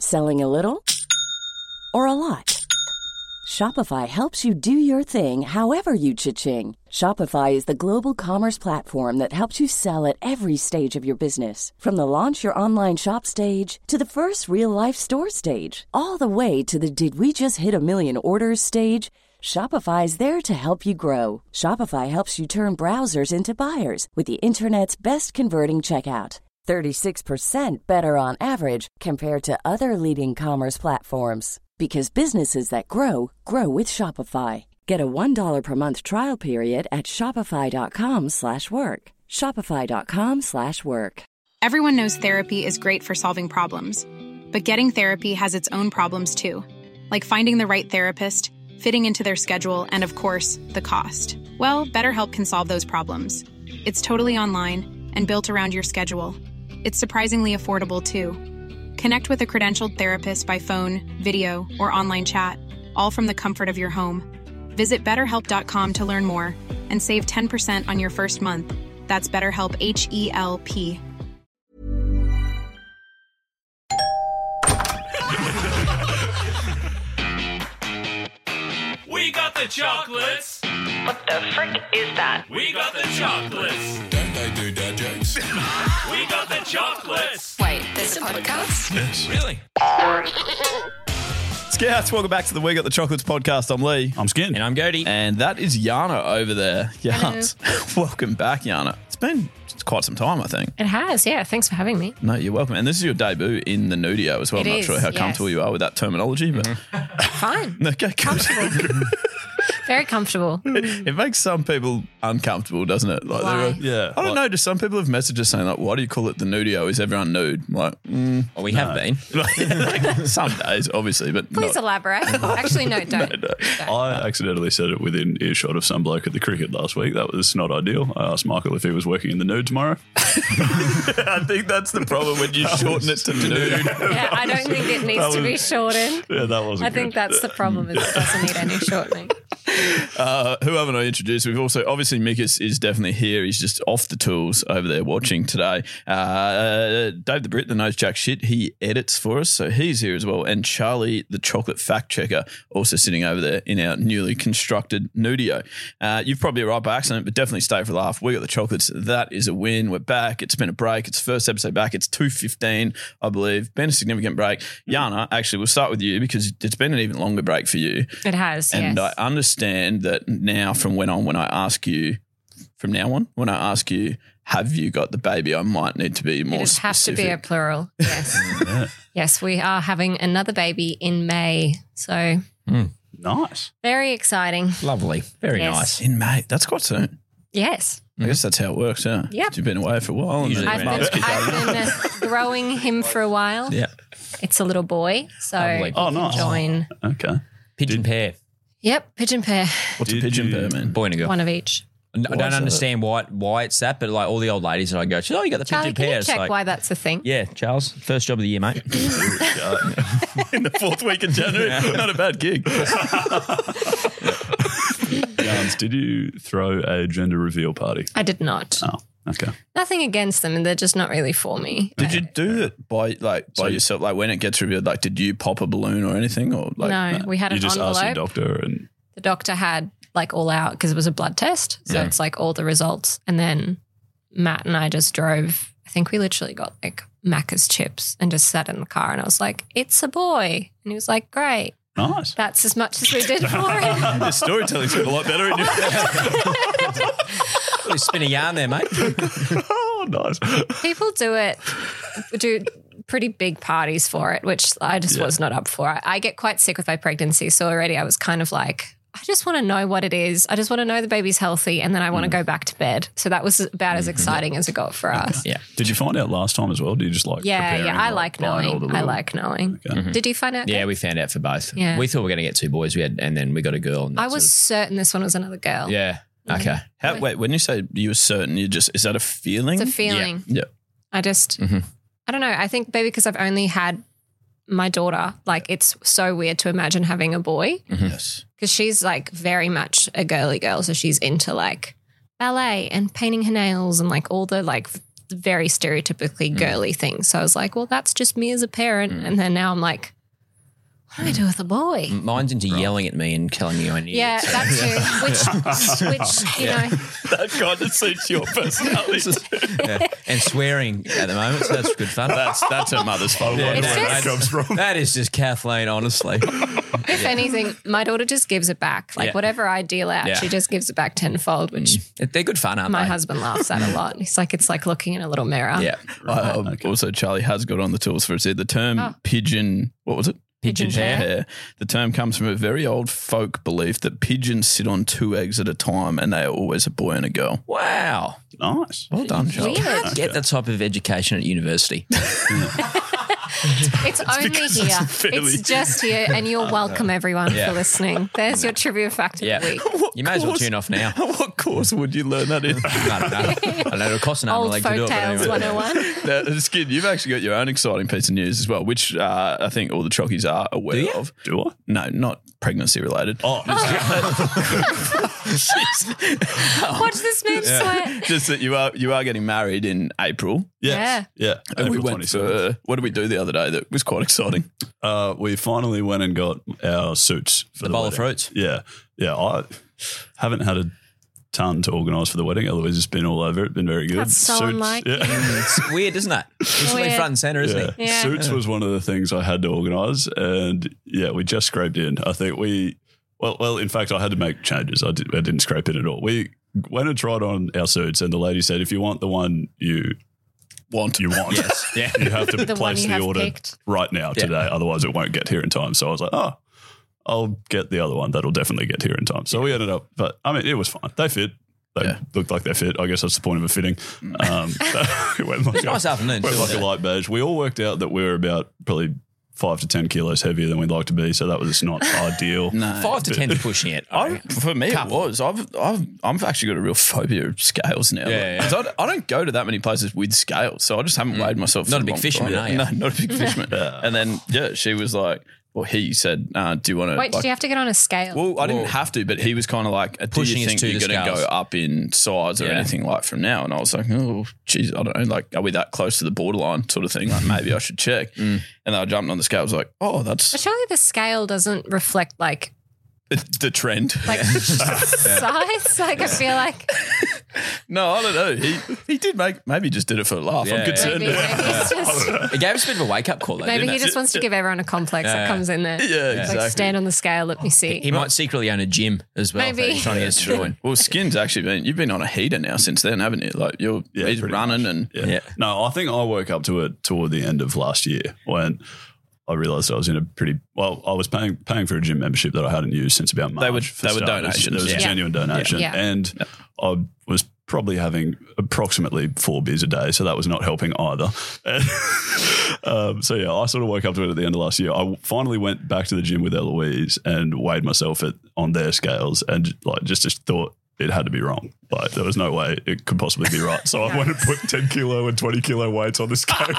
Selling a little or a lot? Shopify helps you do your thing however you cha-ching. Shopify is the global commerce platform that helps you sell at every stage of your business. From the launch your online shop stage to the first real-life store stage, all the way to the did we just hit a million orders stage. Shopify is there to help you grow. Shopify helps you turn browsers into buyers with the internet's best converting checkout. 36% better on average compared to other leading commerce platforms. Because businesses that grow, grow with Shopify. Get a $1 per month trial period at shopify.com/work. Shopify.com/work. Everyone knows therapy is great for solving problems. But getting therapy has its own problems too. Like finding the right therapist, fitting into their schedule, and of course, the cost. Well, BetterHelp can solve those problems. It's totally online and built around your schedule. It's surprisingly affordable too. Connect with a credentialed therapist by phone, video, or online chat, all from the comfort of your home. Visit BetterHelp.com to learn more and save 10% on your first month. That's BetterHelp, H-E-L-P. We got the chocolates. What the frick is that? We got the chocolates. Don't they do dad jokes? We got the chocolates. Wait, there's a podcast? Yes. Really? Scouts, welcome back to the We Got the Chocolates podcast. I'm Lee. I'm Skin. And I'm Cody. And that is Yana over there. Yana. Welcome back, Yana. It's been quite some time, I think. It has, yeah. Thanks for having me. No, you're welcome. And this is your debut in the Nudio as well. It I'm not is, sure how yes. comfortable you are with that terminology, but Fine. okay, Comfortable. Very comfortable. It makes some people uncomfortable, doesn't it? Like, Why? Yeah. I don't know. Just some people have messaged us saying, like, why do you call it the Nudio? Is everyone nude? I'm like, Well, we have been. some days, obviously, but Please not. elaborate. Actually, no, don't. I accidentally said it within earshot of some bloke at the cricket last week. That was not ideal. I asked Michael if he was working in the nude tomorrow. I think that's the problem when you shorten it to nude. Yeah, I don't think it needs to be shortened. Yeah, that wasn't I think that's the problem, is it doesn't need any shortening. Who haven't I introduced? We've also, obviously, Mick is definitely here. He's just off the tools over there watching today. Dave the Brit, the nose jack shit, he edits for us, so he's here as well. And Charlie, the chocolate fact checker, also sitting over there in our newly constructed Nudio. You've probably arrived by accident, but definitely stay for a laugh. We got the chocolates. That is a win. We're back. It's been a break. It's first episode back. It's 2:15, I believe. Been a significant break. Yana, actually, we'll start with you because it's been an even longer break for you. It has, And yes. I understand that now from when I ask you, have you got the baby, I might need to be more It specific. has to be a plural, yes. Yes, we are having another baby in May. So Nice. very exciting. Lovely. Very Yes. nice. In May. That's quite soon. Yes. I guess that's how it works, yeah. Yep. You've been away for a while. And Usually then I've been growing him for a while. Yeah. It's a little boy, so Lovely. he Oh, can nice. join. Okay. Pigeon pair. Yep, pigeon pair, What's a Did pigeon you- pair, man? Boy and a girl. one of each. I don't understand why it's that, but like all the old ladies that I go to, oh, you got the Charlie, pigeon can pair. you It's check like, why that's a thing? yeah, Charles, first job of the year, mate. In the fourth week of January. Not a bad gig. Jans, did you throw a gender reveal party? I did not. Oh, okay. Nothing against them, and they're just not really for me. Did you do it by yourself? Like when it gets revealed, like did you pop a balloon or anything? Or like No, we had You an just asked your envelope. doctor and The doctor had like all out, because it was a blood test. So Yeah. it's like all the results. And then Matt and I just drove. I think we literally got like Macca's chips and just sat in the car, and I was like, it's a boy. And he was like, great. nice. That's as much as we did for him. the storytelling's got a lot better in you. Really spin a yarn there, mate. Oh, nice. People do pretty big parties for it, which I just was not up for. I get quite sick with my pregnancy, so already I was kind of like, I just want to know what it is. I just want to know the baby's healthy, and then I want to go back to bed. So that was about as exciting as it got for us. Yeah. Did you find out last time as well? Did you just like preparing, I like buying all knowing. the I little- like knowing. Okay. Did you find out? Yeah, Kate? we found out for both. Yeah. We thought we were going to get two boys, and then we got a girl. And I that was certain this one was another girl. sort of- yeah. Okay. Wait, when you say you were certain, is that a feeling? It's a feeling. Yeah. I just, I don't know. I think maybe because I've only had my daughter, like it's so weird to imagine having a boy, Yes. because she's like very much a girly girl. So she's into like ballet and painting her nails and like all the like very stereotypically girly thing. So I was like, well, that's just me as a parent. And then now I'm like, what do I do with a boy? Mine's into yelling at me and telling me I need Yeah, it. that too. Which you know, That kind of suits your personality. Yeah. And swearing at the moment, so that's good fun. That's her mother's fault. Yeah, It's no, just- that comes from. That is just Kathleen, honestly. if anything, my daughter just gives it back. Like Yeah. whatever I deal out, Yeah. she just gives it back tenfold, which They're good fun, aren't my they? husband laughs at a lot. He's like, it's like looking in a little mirror. Yeah. Also, Charlie has got on the tools for us here. The term pigeon, what was it? Pigeon hair. The term comes from a very old folk belief that pigeons sit on 2 eggs at a time and they are always a boy and a girl. Wow. Nice. Well done, Charlie. Weird. Get that type of education at university. It's only because here. it's fairly- It's just here, and you're welcome, everyone, Yeah. for listening. There's your trivia fact of Yeah. the week. You may as well tune off now. What course would you learn that in? I don't know. I don't know. It'll cost an arm and a Old leg to do it. but Folktales anyway. 101. Now, Skid, you've actually got your own exciting piece of news as well, which I think all the chockies are aware Do you? of. Do I? No, not pregnancy related. Oh, Watch this man sweat. Just that you are getting married in April. yes. Yeah. And we April went 27th. for, what did we do the other day that was quite exciting? We finally went and got our suits for the bowl of wedding. fruits. Yeah. Yeah. I haven't had a ton to organise for the wedding. Otherwise, it's been all over it. Been very good. That's so unlike yeah. you. It's weird, isn't it? He's really Weird. front and centre, isn't Yeah. he? Yeah. Suits was one of the things I had to organise, and yeah, we just scraped in. I think well, in fact, I had to make changes. I didn't scrape in at all. We went and tried on our suits, and the lady said, if you want the one you want, Yes. Yeah. you have to The one place you the have order picked. right now today, otherwise it won't get here in time. So I was like, oh, I'll get the other one. That'll definitely get here in time. So we ended up, but I mean, it was fine. They fit. They looked like they fit. I guess that's the point of a fitting. It went like, Nice afternoon, went too, like a wasn't it? light beige. We all worked out that we were about probably 5 to 10 kilos heavier than we'd like to be. So that was not ideal. No. 5 to 10 is pushing it. For me, it was. I've actually got a real phobia of scales now. Yeah, 'Cause I don't go to that many places with scales, so I just haven't weighed myself. Not for a big long fisherman, time. are you? No, not a big fisherman. And then she was like, well, he said, do you want to? Wait, did you have to get on a scale? Well, I didn't have to, but he was kind of like, do Pushing you us think to you're the going to go scales. up in size or Yeah. anything like from now? And I was like, oh, geez, I don't know. Like, are we that close to the borderline sort of thing? Like, maybe I should check. And then I jumped on the scale. I was like, oh, that's But surely the scale doesn't reflect like the trend. size. Like I feel like No, I don't know. He did maybe he just did it for a laugh. Yeah, I'm concerned. maybe it's just It gave us a bit of a wake up call, though. maybe didn't he it? just wants to give everyone a complex that comes in there. Yeah, Like exactly. stand on the scale, let me see. He might secretly own a gym as well. Maybe. That he's trying to get us to join. Well, Skin's actually you've been on a heater now since then, haven't you? Like he's pretty running much. and Yeah. No, I think I woke up to it toward the end of last year when I realised I was in a I was paying for a gym membership that I hadn't used since about March. They were for starters. donations. There was a Yeah. genuine donation. Yeah. And I was probably having approximately 4 beers a day, so that was not helping either. And, so yeah, I sort of woke up to it at the end of last year. I finally went back to the gym with Eloise and weighed myself on their scales and like just thought it had to be wrong. Like there was no way it could possibly be right. So I went and put 10 kilo and 20 kilo weights on the scales.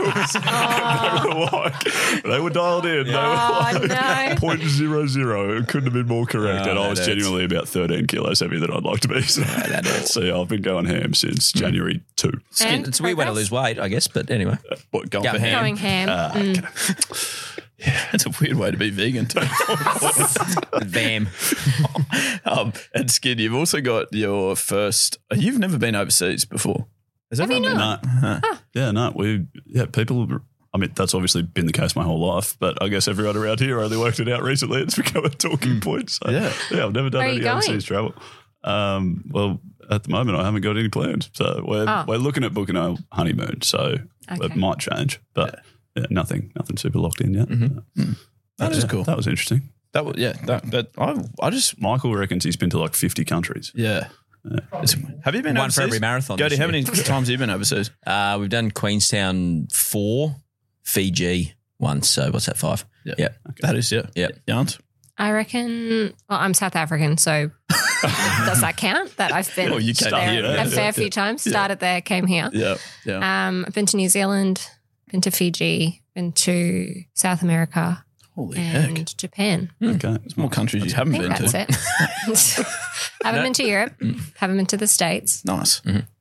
They were dialed in. They were like no. 0.00. It couldn't have been more correct. And I was that genuinely about 13 kilos heavier than I'd like to be. So yeah, I've been going ham since January 2. And It's a weird way to progress? lose weight, I guess. But anyway. what going Go for ham? Going ham. It's a weird way to be vegan too. Vam. And Skid, you've also got your first. You've never been overseas before. Has everyone been? No. Yeah, no. People. I mean, that's obviously been the case my whole life, but I guess everyone around here only worked it out recently. It's become a talking point. So, Yeah. I've never done Where are any you going? overseas travel. Well, at the moment, I haven't got any plans. So we're looking at booking a honeymoon. So it Okay. might change, but nothing super locked in yet. That is cool. That was interesting. That was I just Michael reckons he's been to like 50 countries. yeah. Have you been One for overseas? every marathon Jody, this how year. many times have you been overseas? We've done Queenstown 4, Fiji once. So what's that, 5? Yeah. That is Yeah. Yarns. I reckon I'm South African, so does that count? That I've been Well, you came there here, a fair few times. Started there, came here. Yeah. Yeah. I've been to New Zealand, been to Fiji, been to South America Holy and heck. Japan. Okay. There's more countries you haven't I think been that's to. it. Haven't been to Europe. Haven't been to the States. Nice.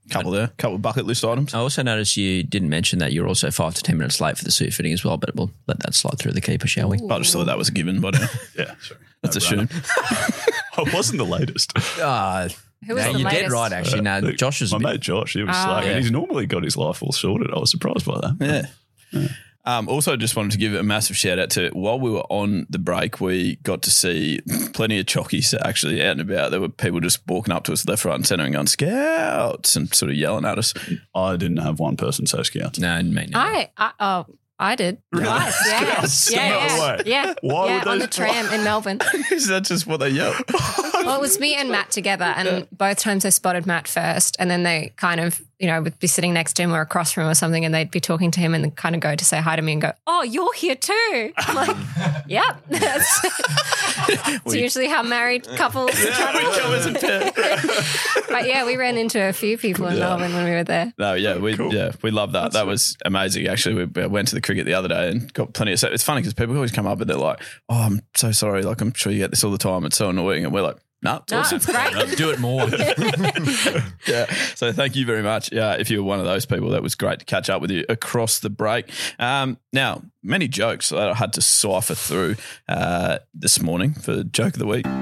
Couple of bucket list items. I also noticed you didn't mention that you're also 5 to 10 minutes late for the suit fitting as well, but we'll let that slide through the keeper, shall we? I just thought that was a given, but Yeah, sure. let's assume. I wasn't the latest. Who was No, the you're latest? dead right, actually. No, Josh is my mate Josh. He was slack, and he's normally got his life all sorted. I was surprised by that. Yeah. Also, just wanted to give a massive shout out to while we were on the break, we got to see plenty of chockies actually out and about. There were people just walking up to us left, right, and centre and going scouts and sort of yelling at us. I didn't have one person say scouts. No, me neither. I did. Twice, yeah. Scouts? Yeah, No yeah. way. Yeah. Why yeah, would on they- the tram in Melbourne. Is that just what they yell? Well, it was me and Matt together, and both times I spotted Matt first, and then they kind of, would be sitting next to him or across from him or something, and they'd be talking to him and kind of go to say hi to me and go, "Oh, you're here too." I'm like, "Yep." It's usually how married couples travel. But yeah, we ran into a few people in Melbourne when we were there. No, yeah, we love that. That was amazing. Actually, we went to the cricket the other day and got plenty of. So it's funny because people always come up and they're like, "Oh, I'm so sorry. Like, I'm sure you get this all the time. It's so annoying." And we're like, "No, it's awesome. It's great. Do it more. Yeah. So thank you very much. Yeah, if you were one of those people, that was great to catch up with you across the break. Now, many jokes that I had to cipher through this morning for Joke of the Week.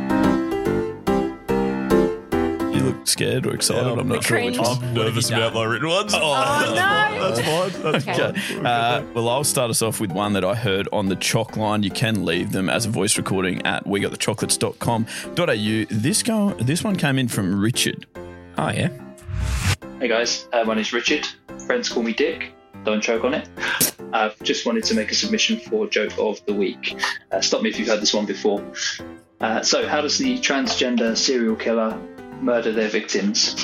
You look scared or excited. I'm not sure which one. I'm nervous about my written ones. Oh, no. That's fine. That's Okay. fine. Well, I'll start us off with one that I heard on the Choc line. You can leave them as a voice recording at wegotthechocolates.com.au. This one came in from Richard. Oh, yeah. Hey guys, my name's Richard. Friends call me Dick. Don't choke on it. I've just wanted to make a submission for Joke of the Week. Stop me if you've heard this one before. So, how does the transgender serial killer murder their victims?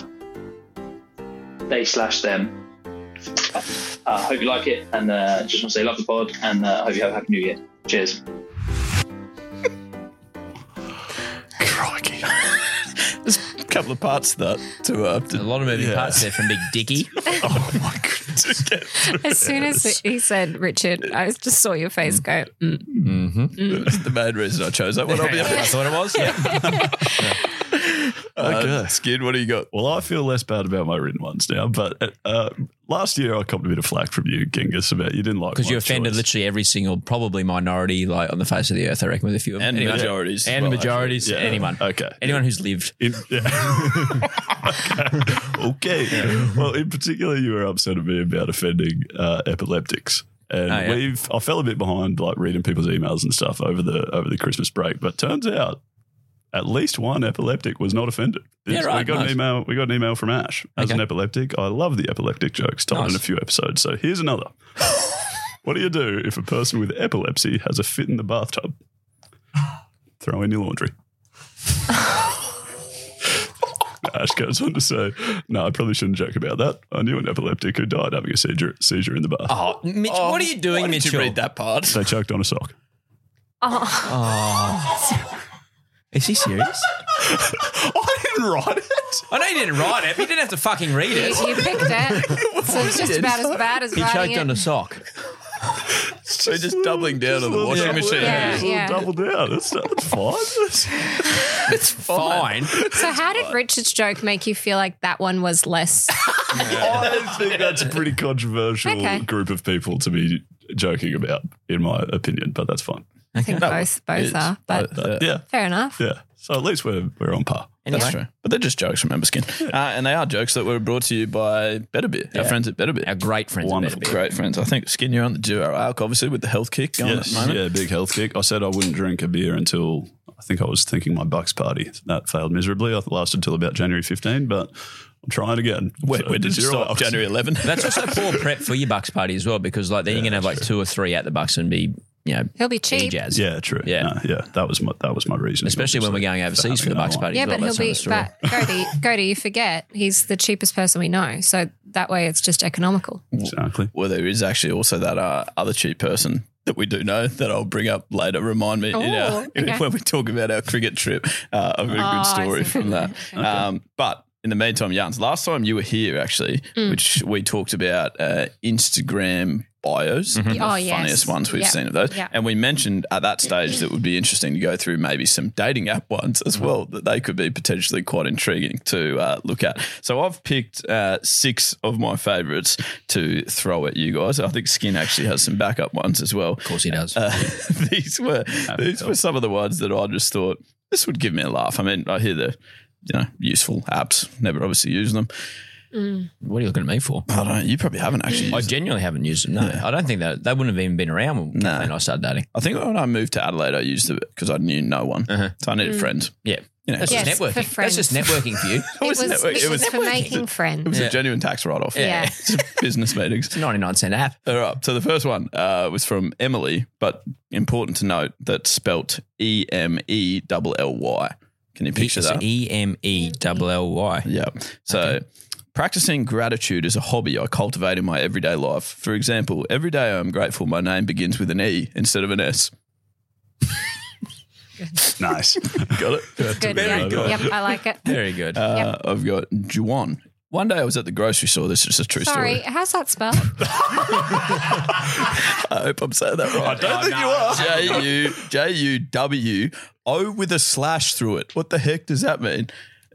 They/them. Hope you like it, and just want to say love the pod, and hope you have a happy new year. Cheers. Crikey. There's a couple of parts to that. A lot of moving parts there from Big Dicky. Oh, my goodness. As soon as he said Richard, I just saw your face go, That's the main reason I chose that one. I'll be I honest. thought it was, yeah. Okay. Skid, what do you got? Well, I feel less bad about my written ones now, but last year I copped a bit of flack from you, Genghis, about you didn't like Because my you offended choice. literally every single, probably minority, like on the face of the earth, I reckon, with a few of them. And Anyone- majorities. And Well, majorities, actually, yeah. anyone. Okay. Anyone who's lived. Okay. Well, in particular, you were upset at me about offending epileptics. And Oh, yeah. I fell a bit behind, like reading people's emails and stuff over the Christmas break. But turns out, at least one epileptic was not offended. Yeah, right, We got nice. an email. We got an email from Ash. As an epileptic, I love the epileptic jokes told in Nice. a few episodes. So here's another. What do you do if a person with epilepsy has a fit in the bathtub? Throw in your laundry. Ash goes on to say, "No, I probably shouldn't joke about that. I knew an epileptic who died having a seizure in the bath. Oh, Mitch, what are you doing, Why did Mitchell? you read that part? They choked on a sock." Is he serious? I didn't write it. I know you didn't write it, but you didn't have to fucking read it. you picked it. So it's just about as bad as He writing choked on it. a sock. So just doubling down on the washing machine. Yeah, yeah. Double down. That's fine. It's fine. So how did Richard's joke make you feel like that one was less? I think that's a pretty controversial Okay. group of people to be joking about, in my opinion. But that's fine. I think both are, but Yeah, fair enough. yeah. So at least we're on par. That's true. But they're just jokes, remember, Skin. And they are jokes that were brought to you by Better Beer, our friends at Better Beer. Our great friends. at Wonderful. Better Beer. Great friends. I think, Skin, you're on the duo arc, obviously, with the health kick going at the moment. Yeah, big health kick. I said I wouldn't drink a beer until I think I was thinking my Bucks party. That failed miserably. I lasted till about January 15, but I'm trying again. Where So did you you're stop? right. January 11? That's also poor prep for your Bucks party as well, because like then you're gonna have like 2 or 3 at the Bucks and be, He'll be cheap. jazz. Yeah, true. Yeah. Yeah. That was my reason. Especially when we're going overseas for the Bucks party. Yeah, as well. but he'll That's be. another story. But Cody, you forget he's the cheapest person we know, so that way it's just economical. Exactly. Well, there is actually also that other cheap person that we do know that I'll bring up later. Remind me Oh, okay. when we talk about our cricket trip. I've got a good I story see. from that. But in the meantime, Jans, last time you were here, actually, which we talked about Instagram bios, the funniest ones we've seen of those. Yeah. And we mentioned at that stage that it would be interesting to go through maybe some dating app ones as well, that they could be potentially quite intriguing to look at. So I've picked 6 of my favourites to throw at you guys. I think Skin actually has some backup ones as well. Of course he does. These were some of the ones that I just thought, this would give me a laugh. I mean, I hear the useful apps, never obviously use them. What are you looking at me for? I don't know. You probably haven't actually used I them. genuinely haven't used them. No, I don't think that they wouldn't have even been around when Kathleen and I started dating. I think when I moved to Adelaide, I used it because I knew no one. So I needed friends. Yeah. That's Yes, just for networking. friends. That's just networking for you. It was for making friends. It was a genuine tax write-off. Yeah. It's business meetings. It's a 99-cent app. All right. So the first one was from Emily, but important to note that's spelt EMELLY. Can you picture It's that? EMELLY. Yeah. So practicing gratitude is a hobby I cultivate in my everyday life. For example, every day I'm grateful my name begins with an E instead of an S. Nice. Got it? Good. Very good. Yep, I like it. Very good. I've got Juan. One day I was at the grocery store. This is a true Sorry, story. how's that spelled? I hope I'm saying that right. I don't think you are. Juwo with a slash through it. What the heck does that mean?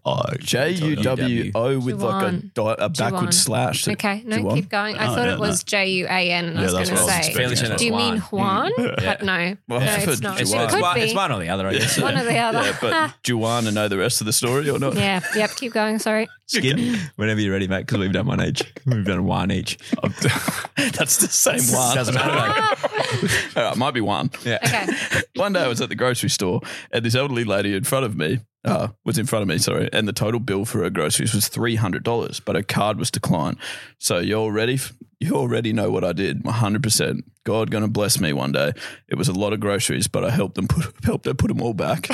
JUWO with like a backward slash. Okay, no, Juwan? keep going. I thought it was JUAN. I was going that's to what I was say. expecting. Do you mean Juan? But no, Well, no, I've it's heard not. Juwan. It could be. It's one or the other, I guess. One or the other. Yeah, but do you want to know the rest of the story or not? Yeah, yep, keep going. Sorry. Skin, whenever you're ready, mate, because we've done one each. We've done one each. That's the same one. Doesn't matter, mate. All right, might be one. Yeah. Okay. One day I was at the grocery store and this elderly lady in front of me, and the total bill for her groceries was $300, but her card was declined. So you already know what I did, 100%. God going to bless me one day. It was a lot of groceries, but I helped her put them all back.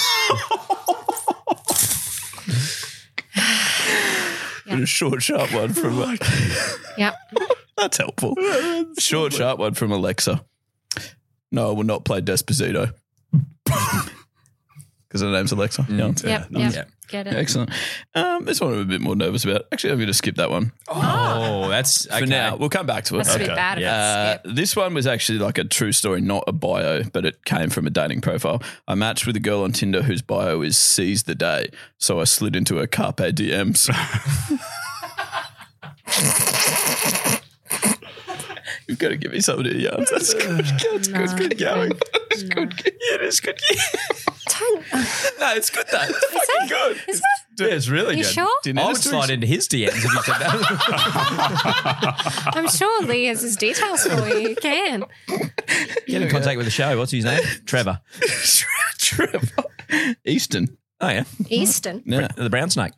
And a short, sharp one from Yep. that's helpful. Short, sharp one from Alexa. No, I will not play Despacito. Because her name's Alexa. Yeah. Yep. Get it. Excellent. This one I'm a bit more nervous about. Actually, I'm going to skip that one. Oh, that's okay. For now, we'll come back to it. That's a bit bad if it's skip. This one was actually like a true story, not a bio, but it came from a dating profile. I matched with a girl on Tinder whose bio is seize the day, so I slid into her carpe DMs. You've got to give me something to yarn. That's good. That's good going. That's good. Yeah, it is good. No, it's good though. It's fucking good. Is Yeah, it's really You good. sure? I would slide into his DMs if you said that. I'm sure Lee has his details for you. You can. Get in contact with the show. What's his name? Trevor. Trevor. Easton. Oh, yeah. Easton. Yeah. The brown snake.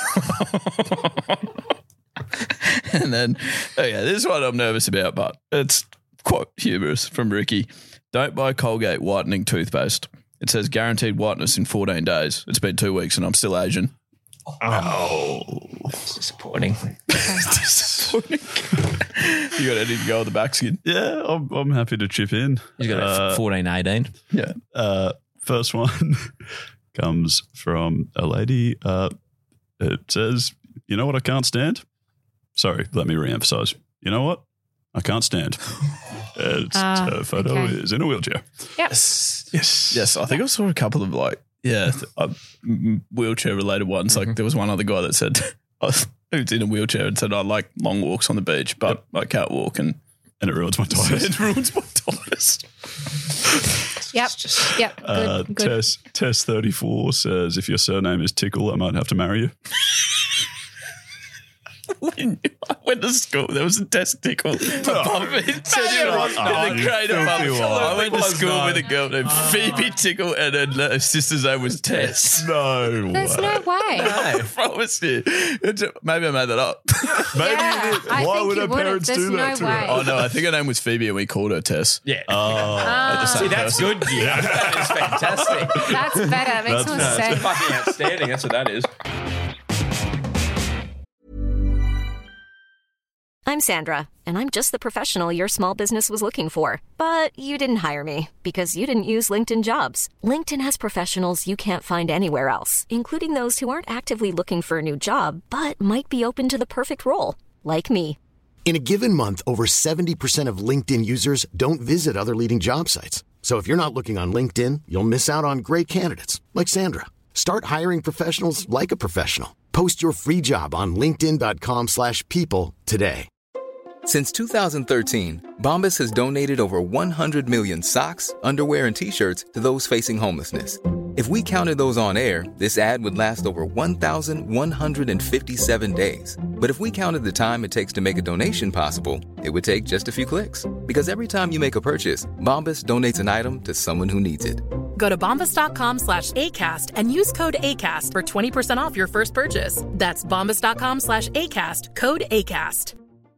And then, this one I'm nervous about, but it's quite humorous from Ricky. Don't buy Colgate whitening toothpaste. It says guaranteed whiteness in 14 days. It's been 2 weeks and I'm still Asian. Oh. That's disappointing. Disappointing. You got anything to go on the back skin? Yeah, I'm happy to chip in. He's got 14, 18. Yeah. First one comes from a lady. It says, you know what I can't stand? Sorry, let me reemphasize. You know what? I can't stand. Her photo is in a wheelchair. Yep. Yes, I think I saw a couple of wheelchair related ones. Like there was one other guy that said, who's in a wheelchair and said, I like long walks on the beach, but I can't walk and it ruins my tires. It ruins my tires. Yep. Good. Tess 34 says, if your surname is Tickle, I might have to marry you. When I went to school, there was a testicle above me. I went to school with a girl named Phoebe Tickle, and her sister's name was Tess. No There's no way. I promise you. Maybe I made that up. Maybe Yeah, you did. I Why think would you her would've. parents There's do that no to way. her? Oh, no, I think her name was Phoebe and we called her Tess. Yeah. Same See, that's person. good. Yeah. That is fantastic. That's better. Makes more That's sense. fucking outstanding. That's what that is. I'm Sandra, and I'm just the professional your small business was looking for. But you didn't hire me because you didn't use LinkedIn Jobs. LinkedIn has professionals you can't find anywhere else, including those who aren't actively looking for a new job, but might be open to the perfect role, like me. In a given month, over 70% of LinkedIn users don't visit other leading job sites. So if you're not looking on LinkedIn, you'll miss out on great candidates like Sandra. Start hiring professionals like a professional. Post your free job on linkedin.com/people today. Since 2013, Bombas has donated over 100 million socks, underwear, and T-shirts to those facing homelessness. If we counted those on air, this ad would last over 1,157 days. But if we counted the time it takes to make a donation possible, it would take just a few clicks. Because every time you make a purchase, Bombas donates an item to someone who needs it. Go to bombas.com/ACAST and use code ACAST for 20% off your first purchase. That's bombas.com/ACAST, code ACAST.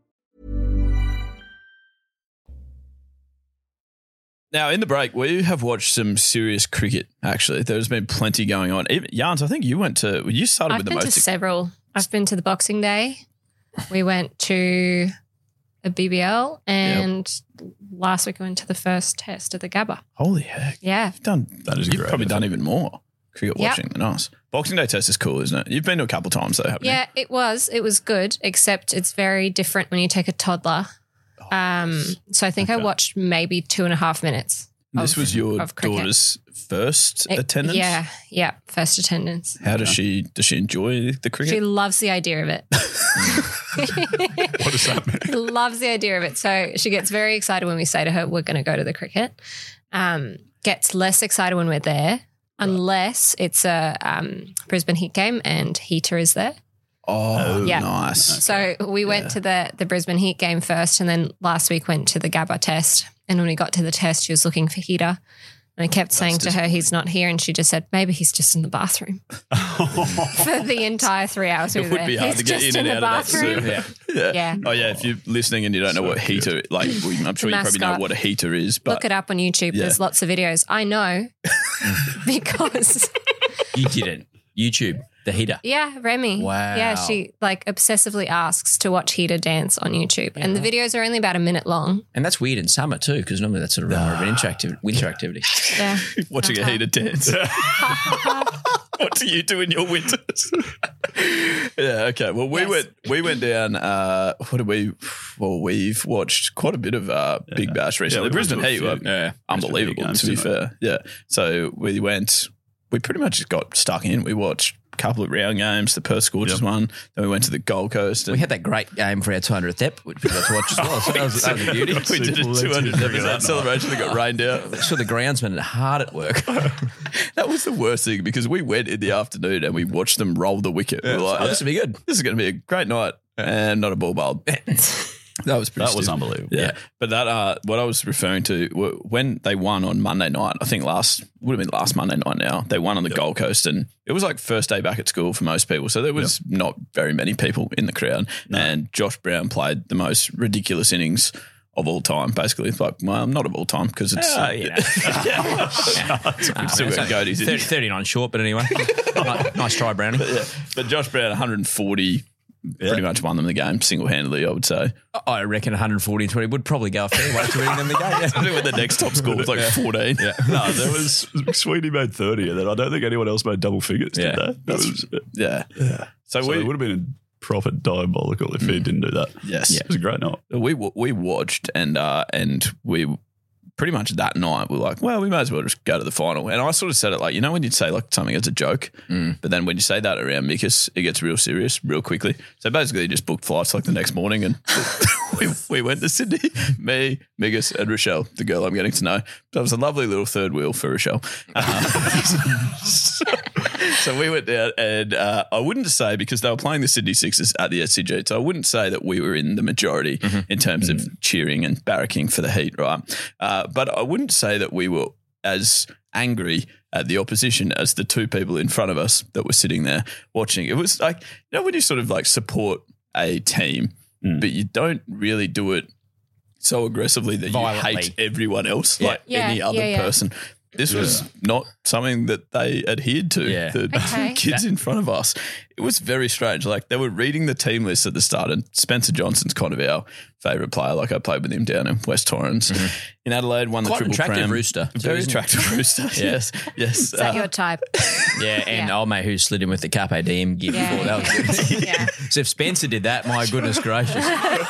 Now, in the break, we have watched some serious cricket, actually. There's been plenty going on. Even, Jans, I think you started with the most. I've been to several. I've been to the Boxing Day. We went to a BBL and last week we went to the first test of the Gabba. Holy heck. Yeah. You've probably done even more cricket watching than us. Boxing Day test is cool, isn't it? You've been to a couple of times though, haven't you? Yeah, it was. It was good, except it's very different when you take a toddler. So I think I watched maybe 2.5 minutes. This was your daughter's first attendance? Yeah, first attendance. How does she enjoy the cricket? She loves the idea of it. What does that mean? Loves the idea of it. So she gets very excited when we say to her, we're going to go to the cricket. Gets less excited when we're there, unless it's a Brisbane Heat game and Heater is there. Oh, yeah. Nice. So we went to the Brisbane Heat game first, and then last week went to the Gabba test. And when we got to the test, she was looking for Heater. And I kept saying to her, he's not here. And she just said, maybe he's just in the bathroom. For the entire 3 hours we were there. It would be hard to get in and out of that suit. Yeah. Oh, yeah. If you're listening and you don't know what Heater, I'm sure you probably know what a Heater is. But look it up on YouTube. There's lots of videos. I know because you didn't. YouTube, the Heater. Yeah, Remy. Wow. Yeah, she obsessively asks to watch Heater dance on YouTube. And the videos are only about a minute long. And that's weird in summer too, because normally that's sort of more of an winter activity. Yeah. Watching a Heater dance. What do you do in your winters? Yeah, okay. Well, we went down. We've watched quite a bit of Big Bash recently. The Brisbane Heat were unbelievable, to be fair. Yeah. So we pretty much just got stuck in. We watched a couple of round games, the Perth Scorchers one. Then we went to the Gold Coast. We had that great game for our 200th ep, which we got to watch as well. So that was a beauty. We did a 200th episode celebration that got rained out. I saw the groundsmen hard at work. That was the worst thing because we went in the afternoon and we watched them roll the wicket. Yeah. We were like, this will be good. This is going to be a great night. And not a ball bowled. That was pretty was unbelievable. Yeah. But that what I was referring to, when they won on Monday night, I think would have been last Monday night now, they won on the Gold Coast and it was like first day back at school for most people. So there was not very many people in the crowd. No. And Josh Brown played the most ridiculous innings of all time, basically. Like, well, not of all time because it's... Still got goatees. 39 short, but anyway. Nice try, Brownie. But Josh Brown, 140... Pretty much won them the game single-handedly, I would say. I reckon 140 and 20 would probably go a fair way to winning them the game. I think when the next top score was like 14. Yeah. No, there was Sweeney made 30 and then I don't think anyone else made double figures, did they? Yeah. So it would have been proper diabolical if he didn't do that. Yes. It was a great night. We watched and we pretty much that night we were like, well, we may as well just go to the final. And I sort of said it like, when you'd say like something as a joke, but then when you say that around Mikas, it gets real serious real quickly. So basically just booked flights like the next morning and we went to Sydney, me, Mikas and Rochelle, the girl I'm getting to know. That was a lovely little third wheel for Rochelle. So we went down and I wouldn't say, because they were playing the Sydney Sixers at the SCG, so I wouldn't say that we were in the majority in terms of cheering and barracking for the Heat, right? But I wouldn't say that we were as angry at the opposition as the two people in front of us that were sitting there watching. It was like, when you sort of like support a team, but you don't really do it so aggressively that violently. You hate everyone else, like any other person. This was not something that they adhered to, the kids in front of us. It was very strange. Like, they were reading the team list at the start, and Spencer Johnson's kind of our favourite player. Like, I played with him down in West Torrens. In Adelaide, won Quite the Triple attractive Crown. rooster. Very attractive rooster, yes. Is that your type? Yeah, and old mate who slid in with the Cape Diem gift before. That was good. Yeah. So if Spencer did that, my goodness gracious.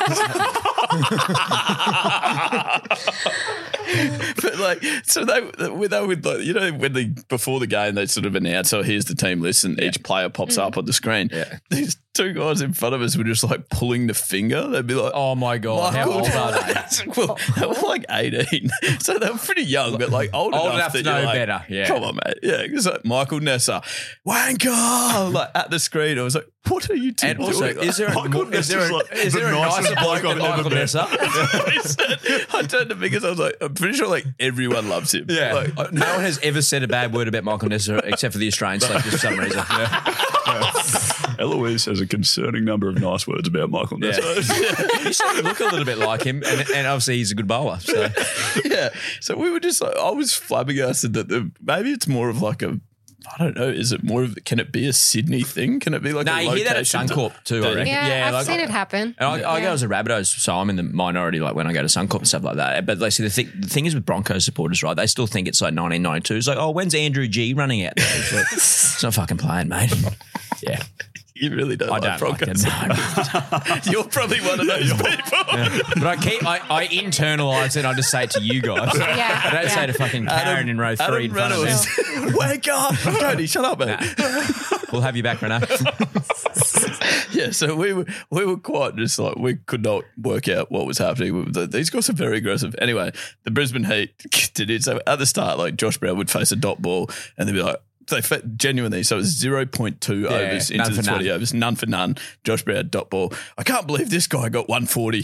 But like, so they would like, you know, when they before the game they sort of announce, oh, here's the team list, and each player pops up on the screen. Yeah. These two guys in front of us were just like pulling the finger. They'd be like, oh my God, how old are they? Well, they were like 18. So they were pretty young, but like old enough to that know you're like, better. Yeah. Come on, mate. Yeah. Because like Michael Nessa, wanker, like at the screen. I was like, what are you doing? And also, is there a nicer bloke than Michael Nessa? I turned to Vickers, I was like, I'm pretty sure like everyone loves him. Yeah. Like, no one has ever said a bad word about Michael Nessa except for the Australian selectors for some reason. Eloise has a concerning number of nice words about Michael Nessa. You sort of look a little bit like him, and obviously he's a good bowler. So. Yeah. So we were just like, I was flabbergasted that maybe it's more of like a, I don't know, is it more of, can it be a Sydney thing? Can it be like a location? No, you hear that at Suncorp too, I reckon. Yeah, I've seen it happen. And I go as a Rabbitohs, so I'm in the minority like when I go to Suncorp and stuff like that. But like, see, the thing is with Broncos supporters, right, they still think it's like 1992. It's like, oh, when's Andrew G running out there? It's, like, it's not fucking playing, mate. Yeah. You really don't like Broncos. Like You're probably one of those people. But I internalise it. I just say it to you guys. Yeah. I don't say to fucking Karen in row 3 in front of me. Wake up. Tony, shut up, man. We'll have you back, Renee. Yeah, so we were quite just like, we could not work out what was happening. These guys are very aggressive. Anyway, the Brisbane Heat did it. So at the start, like Josh Brown would face a dot ball and they'd be like, they genuinely, so it was 0.2 overs into the 20 overs, none for none. Josh Brown, dot ball. I can't believe this guy got 140.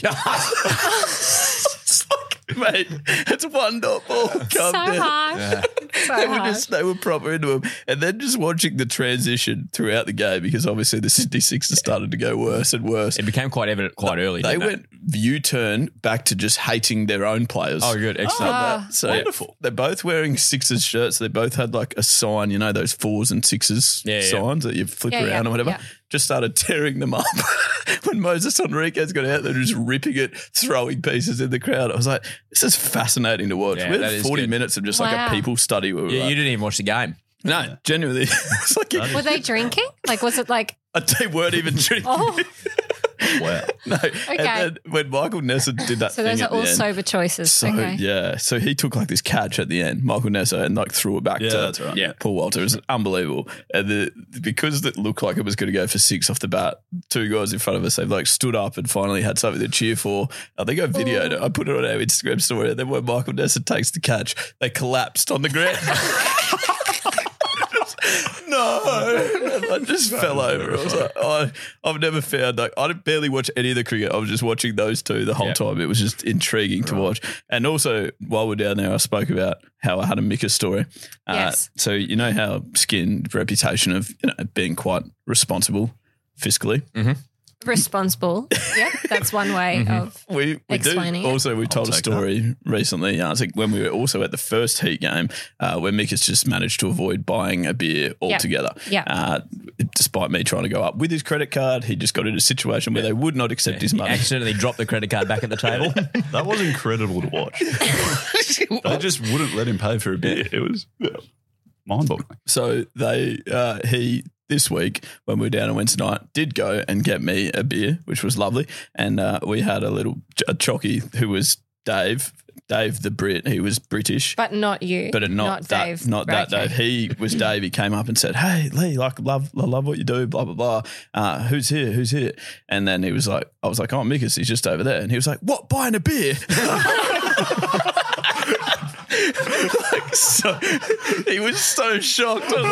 It's like, mate, it's one dot ball. Calm down. Hard. Yeah. They were proper into him. And then just watching the transition throughout the game, because obviously the Sydney Sixers started to go worse and worse. It became quite evident quite early. They went U-turn back to just hating their own players. Oh, good. Excellent. So wonderful. They're both wearing Sixers shirts. They both had like a sign, you know, those 4s and 6s signs that you flip around or whatever. Yeah. Just started tearing them up. When Moses Enriquez got out, they're just ripping it, throwing pieces in the crowd. I was like, this is fascinating to watch. We had 40 minutes of just like a people study. Where you didn't even watch the game. No, genuinely. It's like were they drinking? Like, was it like? They weren't even drinking. Oh. Wow. No. Okay. And then when Michael Nessa did that so thing those are all sober choices. So, yeah. So he took like this catch at the end, Michael Nessa, and like threw it back to Paul Walter. It was unbelievable. And because it looked like it was going to go for 6 off the bat, two guys in front of us, they've like stood up and finally had something to cheer for. I think I videoed it. I put it on our Instagram story. And then when Michael Nessa takes the catch, they collapsed on the ground. No, I just fell over. I was like, I've never found like I barely watch any of the cricket. I was just watching those two the whole time. It was just intriguing to watch. And also, while we're down there, I spoke about how I had a Mika story. Yes. So you know how Skin's reputation of being quite responsible fiscally. Mm-hmm. Responsible. Yep, that's one way of we explaining do. Also, we told a story recently. I think when we were also at the first Heat game, where Mick has just managed to avoid buying a beer altogether. Yeah. Despite me trying to go up with his credit card, he just got in a situation where they would not accept his money. He accidentally dropped the credit card back at the table. That was incredible to watch. They just wouldn't let him pay for a beer. It was mind-boggling. So he. This week, when we were down on Wednesday night, did go and get me a beer, which was lovely. And we had a chockie who was Dave the Brit. He was British. But not you. But not Dave. Not that Dave. He was Dave. He came up and said, hey, Lee, I love what you do, blah, blah, blah. Who's here? And then he was like, I was like, oh, Mikas, he's just over there. And he was like, what, buying a beer? So he was so shocked. It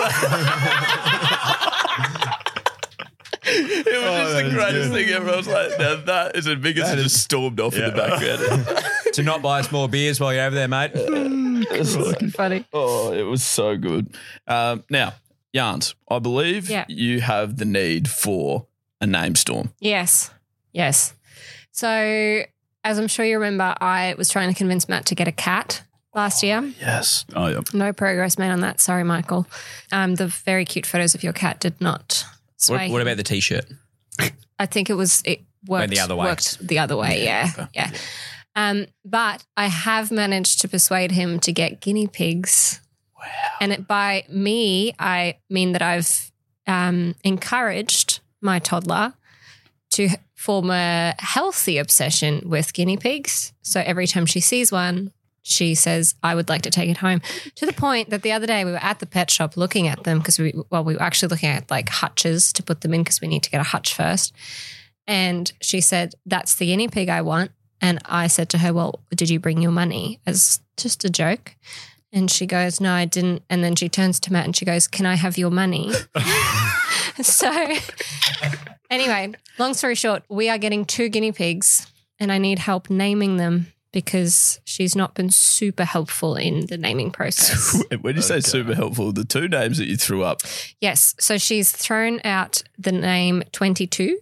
was just the greatest thing ever. I was like, now that is as big as it just stormed off in the background. To not buy us more beers while you're over there, mate. It's funny. Oh, it was so good. Now, Yarns, I believe you have the need for a name storm. Yes. So, as I'm sure you remember, I was trying to convince Matt to get a cat last year. Yes. Oh, yeah. No progress made on that. Sorry, Michael. The very cute photos of your cat did not sway. What about the T-shirt? I think it worked the other way. Worked the other way, yeah. But I have managed to persuade him to get guinea pigs. Wow. And by me, I mean that I've encouraged my toddler to form a healthy obsession with guinea pigs. So every time she sees one, she says, I would like to take it home. To the point that the other day we were at the pet shop looking at them because we were actually looking at like hutches to put them in because we need to get a hutch first. And she said, that's the guinea pig I want. And I said to her, well, did you bring your money? As just a joke. And she goes, no, I didn't. And then she turns to Matt and she goes, can I have your money? So anyway, long story short, we are getting 2 guinea pigs and I need help naming them because she's not been super helpful in the naming process. When you say super helpful, the 2 names that you threw up. Yes. So she's thrown out the name 22.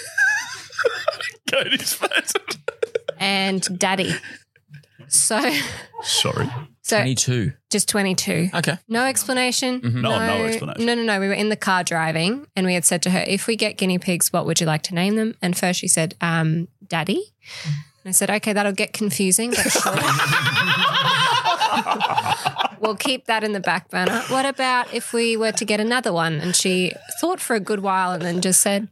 Cody's face. And Daddy. So Sorry. 22. Just 22. Okay. No explanation. Mm-hmm. No explanation. No. We were in the car driving and we had said to her, if we get guinea pigs, what would you like to name them? And first she said, Daddy. And I said, okay, that'll get confusing, but sure. We'll keep that in the back burner. What about if we were to get another one? And she thought for a good while and then just said,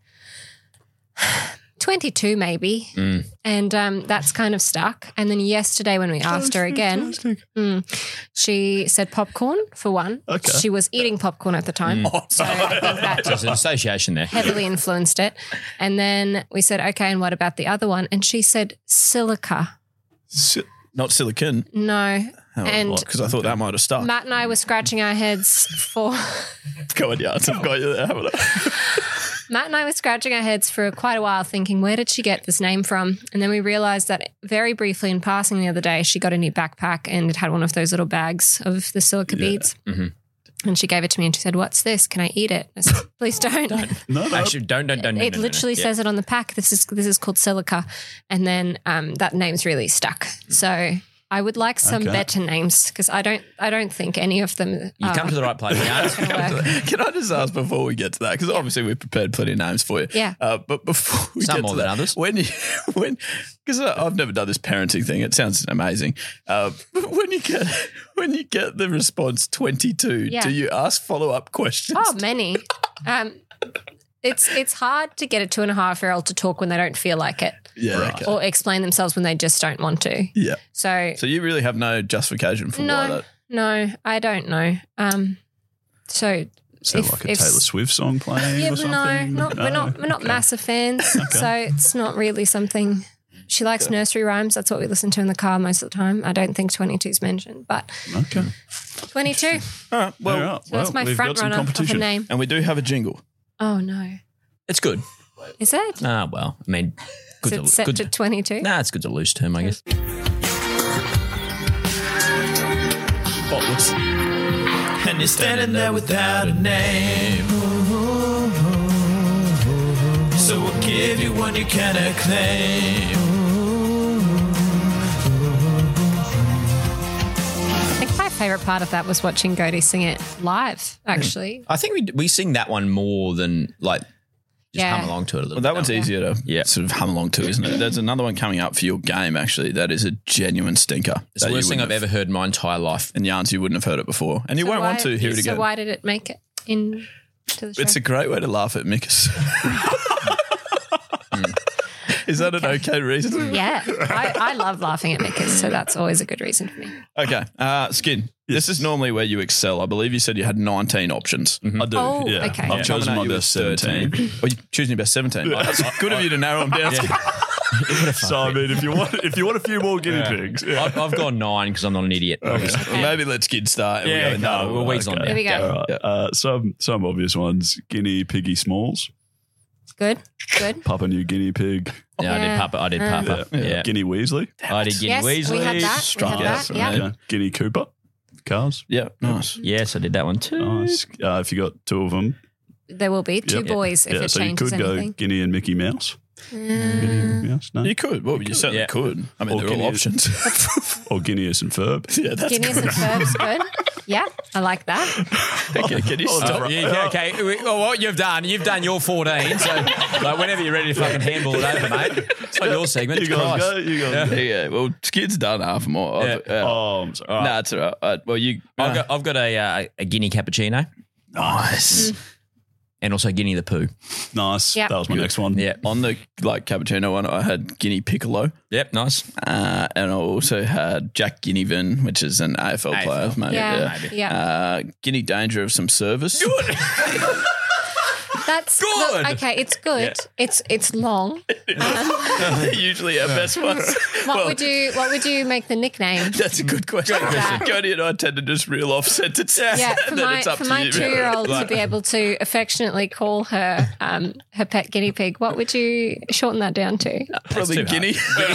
22 maybe. And that's kind of stuck. And then yesterday when we asked her again, she said popcorn for one. Okay. She was eating popcorn at the time. So I think that There's an association there. heavily influenced it. And then we said, okay, and what about the other one? And she said silica. Not silicon. No. And Because I thought that might have stuck. Matt and I were scratching our heads for... Go on, Yance. I've got you there, haven't I? Matt and I were scratching our heads for quite a while thinking, where did she get this name from? And then we realised that very briefly in passing the other day, she got a new backpack and it had one of those little bags of the silica beads. Mm-hmm. And she gave it to me and she said, what's this? Can I eat it? I said, please don't. No. Actually, don't. It literally says it on the pack. This is called silica. And then that name's really stuck. So I would like some better names because I don't think any of them. You come to the right place. Can I just ask before we get to that? Because obviously we've prepared plenty of names for you. Yeah. But before we Some get more to than that, others. because I've never done this parenting thing. It sounds amazing. But when you get the response 22, Yeah. do you ask follow-up questions? Oh, many. It's hard to get a 2.5-year-old to talk when they don't feel like it. Yeah. Right. Okay. Or explain themselves when they just don't want to. Yeah. So So you really have no justification for why that. no, I don't know. So Sound like a Taylor Swift song playing yeah, or something? no, we're not massive fans. So it's not really something. She likes nursery rhymes. That's what we listen to in the car most of the time. I don't think 22 is mentioned, but Okay. 22. All right. Well, All right. So that's my we've front got some runner of a competition. name. and we do have a jingle. Oh no, It's good. is it? Well, I mean, Is good it set to 22? Nah, it's good to loose term, I guess. Spotless. And you're standing there without a name. So we'll give you one you cannot claim. I think my favourite part of that was watching Godie sing it live, actually. I think we sing that one more than like just Yeah. hum along to it a little Well, bit. that one's easier to sort of hum along to, isn't it? There's another one coming up for your game, actually. That is a genuine stinker. It's the worst thing I've ever heard in my entire life. And Yarns, you wouldn't have heard it before. And you won't want to hear it again. So why did it make it in to the show? It's a great way to laugh at Mikus. Is that an okay reason? Yeah, I love laughing at Mikas, so that's always a good reason for me. Okay. Skin. This is normally where you excel. I believe you said you had 19 options. I do. Oh, yeah. okay. I've chosen my best 17. Oh, you're choosing your best 17. Oh, that's good of you to narrow them down. So I mean, if you want a few more guinea pigs, I've gone 9 because I'm not an idiot. Obviously. Well, maybe let's Skid start. And Yeah, we'll go no, we'll weasel on Here we go. All right. Some obvious ones: Guinea Piggy Smalls, Good. Papa New Guinea Pig, Yeah, I did Papa. Yeah. Guinea Weasley, I did Guinea Yes, Weasley. we had that. Strong. We had that. Yeah. Okay. Guinea Cooper, Cars. Yeah, nice. Yes, I did that one too. Nice. If you got two of them, There will be two boys if it so you changes could go anything. Guinea and Mickey Mouse. Yes, no. You could. Well, you certainly Yeah. could. I mean, Or they're all Guinea- options. Or Guineas and Ferb. Yeah, that's Guineas and Ferb's good. Yeah, I like that. okay. Can you stop? Okay. Well, what you've done your 14. So, like, whenever you're ready to fucking handball it over, mate, it's on your segment. You guys go. You guys go. Yeah. Well, Skid's done half more. Yeah. Oh, I'm sorry. Nah, it's all right. Well, you. I've got a Guinea cappuccino Nice. and also Guinea the Pooh. Nice. Yep. That was my next one. Yeah. On the cappuccino one, I had Guinea Piccolo, Yep. Nice. and I also had Jack Guineavan, which is an AFL player, maybe. Yeah, yeah. Guinea Danger of some service. That's Good. okay. It's good. It's long. Usually our best ones. What would you make the nickname? That's a good question. that. Cody and I tend to just reel off sentences. Yeah, for and then my it's up for to my you. 2-year-old to be able to affectionately call her her pet guinea pig, what would you shorten that down to? Probably too Guinea.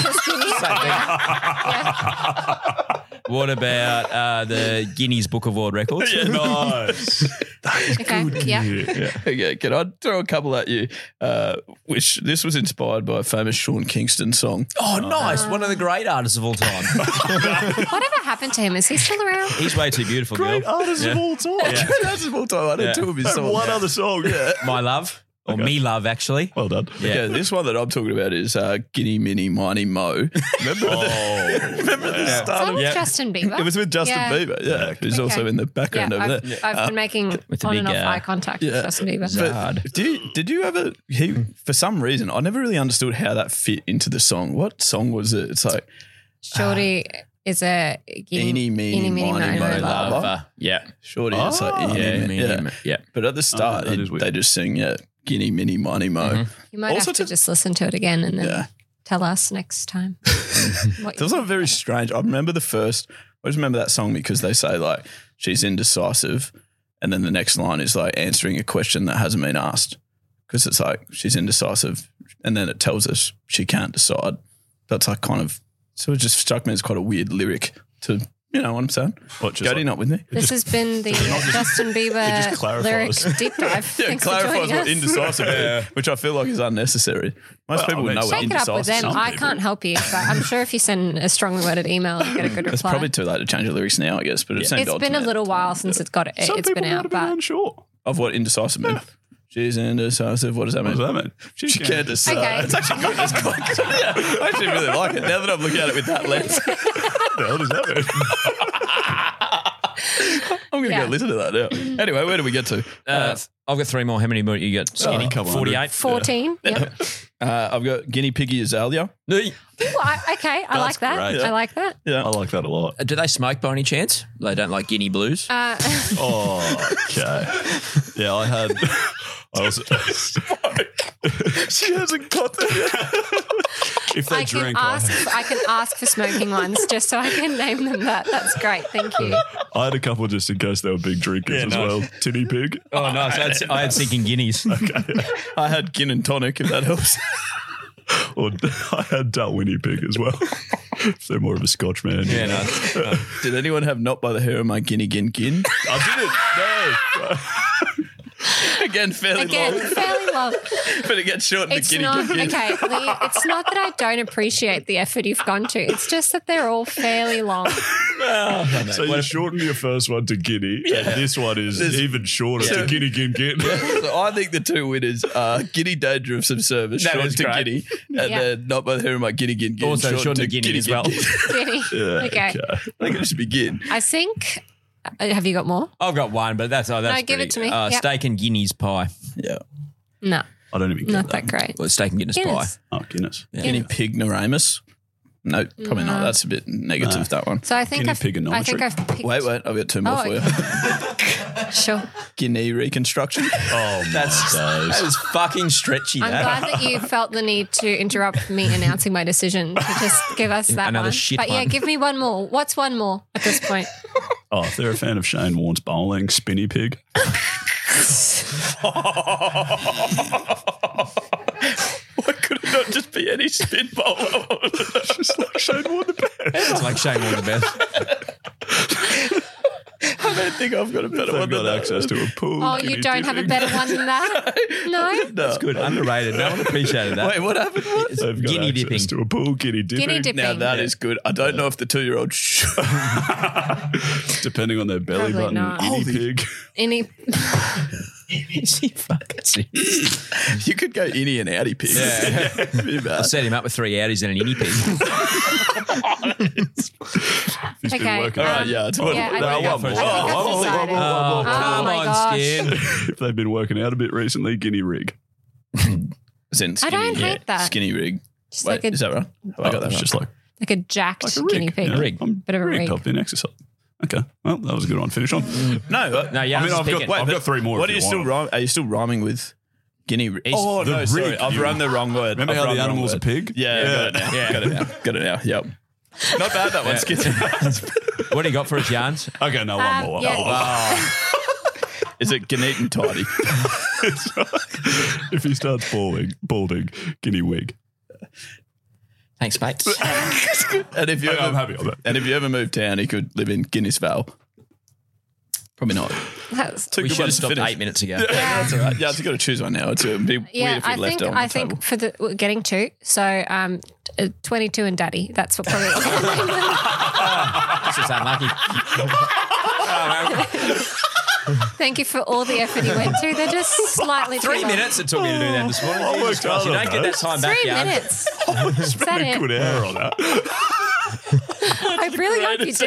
What about the Guinea's Book of World Records? Nice. Okay, yeah. Okay, can I throw a couple at you? Which this was inspired by a famous Sean Kingston song. Oh, nice. One of the great artists of all time. Whatever happened to him? Is he still around? He's way too beautiful, Great girl. artists of all time. That's of all time. I know two of his songs. One other song. My Love. Or Me Love, actually. Well done. Yeah. Okay, this one that I'm talking about is Guinea Mini Mini Mo. Remember the Is start that of with Justin Bieber? It was with Justin Bieber, yeah. Who's also in the background over there. I've been making With the on and big, off eye contact with Justin Bieber. Zard. Did you ever? For some reason, I never really understood how that fit into the song. What song was it? It's like Shorty is a Eeny, meeny, miny, mo, lover. Yeah. Shorty. It's like Yeah. But at the start, that is weird. they just sing Guinea Mini Miny Mo. You might have to just listen to it again and then tell us next time. It was like very strange. I remember I always remember that song because they say like she's indecisive, and then the next line is like answering a question that hasn't been asked because it's like she's indecisive, and then it tells us she can't decide. That's like kind of so it just struck me as quite a weird lyric to. You know what I'm saying? Cody, not with me? This has been the Justin Bieber lyric deep dive. Thanks for clarifies joining what us. indecisive is, which I feel like is unnecessary. Most people would know what Take it up with indecisive them. is. I can't help you, but I'm sure if you send a strongly worded email, you get a good reply. It's probably too late to change the lyrics now, I guess, but it seemed It's odd been to a me. little while since it's been out, but unsure. Of what indecisive means. She's indecisive. What does that mean? What does that mean? She can't decide. Okay. It's actually good. It's quite good. Yeah, I actually really like it now that I'm looking at it with that lens. What the hell does that mean? I'm going to Yeah. go listen to that now. Anyway, where do we get to? I've got 3 more. How many more you got? Skinny? couple 48. 14. Yeah. I've got Guinea Piggy Azalea. Ooh, okay, I like that. great. I like that. Yeah. I like that a lot. Do they smoke by any chance? They don't like Guinea blues? Oh, okay. Yeah, I had. I also, She hasn't got that yet. if they I can drink, I can ask for smoking ones just so I can name them that. That's great. Thank you. I had a couple just in case they were big drinkers as well. Tinny Pig. Oh, nice. I had sinking guineas. I had gin and tonic, if that helps. Or I had Winnie Pig as well. If they're more of a Scotch man. Yeah, no. Did anyone have not by the hair of my guinea gin gin? I didn't. No. Again, fairly Again, long. fairly long. But it gets shortened It's to guinea not gin gin. okay. Lee, it's not that I don't appreciate the effort you've gone to. It's just that they're all fairly long. So you shortened your first one to Guinea, and this one is even shorter to Guinea Gin Gin. So I think the two winners are Guinea Danger of some service, That shortened is to great. Guinea, and Yeah. then not by the hair of my guinea gin gin. Also shortened to Guinea as well. Guinea. Okay. I think it should be gin. I think. Have you got more? I've got one, but that's No, give pretty- it to me. Yep. Steak and Guineas pie. Yeah. No, I don't even get not that great. Well, steak and Guinness Guinness. Oh, Guinness. pie. Guinea pig Noramus. No, probably not. That's a bit negative, that one. So I think Guinea I've picked. Wait, I've got two more Oh, for you. Sure. Guinea reconstruction. Oh, That was fucking stretchy. I'm that. glad that you felt the need to interrupt me announcing my decision to just give us that Another one. shit But yeah, one. give me one more. What's one more at this point? Oh, if they're a fan of Shane Warne's bowling, Spinny Pig. Why could it not just be any spin bowler? Just like Shane Warne the best. It's like Shane Warne the best. I don't think I've got a better one. They've got access to a pool. Oh, you don't have a better one than that? No? That's good. Underrated. No one appreciated that. Wait, what happened? They've got Guinea access dipping. to a pool, guinea dipping. Guinea dipping. Now that is good. I don't know if the 2-year-old Depending on their belly Probably button. not. Guinea pig. Any Is he fucking serious? You could go innie and outie pig. Yeah. I set him up with 3 outies and an innie pig. He's been Okay, working. All right, yeah. It's one. Yeah, I No, think one I've more. decided. Oh, come my on, gosh. Skin. If they've been working out a bit recently, guinea rig. As in I skinny, don't hate that. Skinny rig. Just Wait, like a- is that right? Have I got that It's right? just like a jacked a rig. guinea pig. Yeah, Rig. I'm Bit of a rig. I've been exercising. Okay, well, that was a good one. Finish on. No, No, yeah, I mean, I've got 3 more. What if are you you still want. rhyming? Are you still rhyming with guinea rig? He's- Oh the no, sorry, rig, I've you- run the wrong word. Remember I've how run the wrong animal's a word. pig? Yeah, got it now. Yeah. Got it now. Got it now. Yep. Not bad that one, Skitzy. What do you got for us, Jans? Okay, no, one more. yeah. One more. Is it Gannett and Tidy? If he starts balding, guinea wig. Thanks, mate. And if you I'm ever, happy with that. and if you ever moved town, he could live in Guinness Vale. Probably not. That's, Two We good should have ones to stopped finish. 8 minutes ago. Yeah, that's all right. Yeah, I've got to choose one now. It would be weird yeah, if we left it on I the think table. for the we're getting 2. So 22 and Daddy. That's what probably. That's just unlucky. Thank you for all the effort you went to. They're just slightly too 3 long. minutes it took me to do that this morning. I Jesus worked Christ, you hard don't on get that those. time back, 3 Jan. minutes. It's been that a it? good hour on that. I really hope you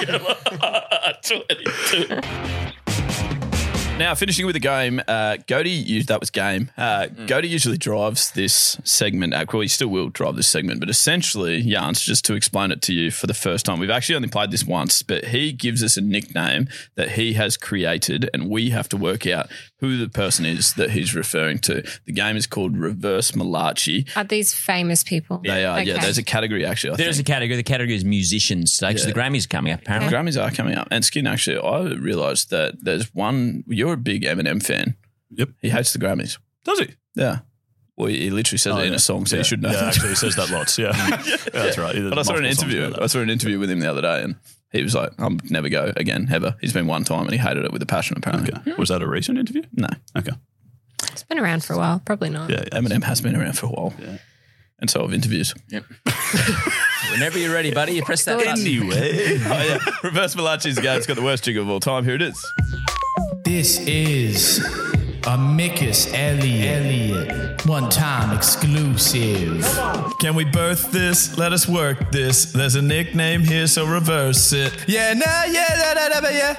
didn't. Now, finishing with the game, Goaty, that was game. Goaty usually drives this segment. Well, he still will drive this segment, but essentially, Jans, just to explain it to you for the first time, we've actually only played this once, but he gives us a nickname that he has created, and we have to work out who the person is that he's referring to. The game is called Reverse Malachi. Are these famous people? They are, yeah. Okay. There's a category, actually, I There's a think. category. The category is musicians. So actually, the Grammys are coming up, apparently. Grammys are coming up. And Skin, actually, I realised that there's one, you're a big Eminem fan. Yep. He hates the Grammys. Does he? Yeah. Well, he literally says it in a song, so you should know. Yeah, actually, he says that lots. Yeah, that's right. But I saw an interview with him the other day, and he was like, "I'll never go again, ever." He's been one time, and he hated it with a passion. Apparently, Okay. Was that a recent interview? no. Okay. It's been around for a while. Probably not. Yeah. Eminem has been around for a while, and so have interviews. Whenever you're ready, buddy, you press that button. Anyway, Oh yeah, Reverse Malachi's game. It's got the worst jingle of all time. Here it is. This is Amicus Elliott. One time exclusive. Can we birth this? Let us work this. There's a nickname here, so reverse it. Yeah, nah, yeah, da, yeah.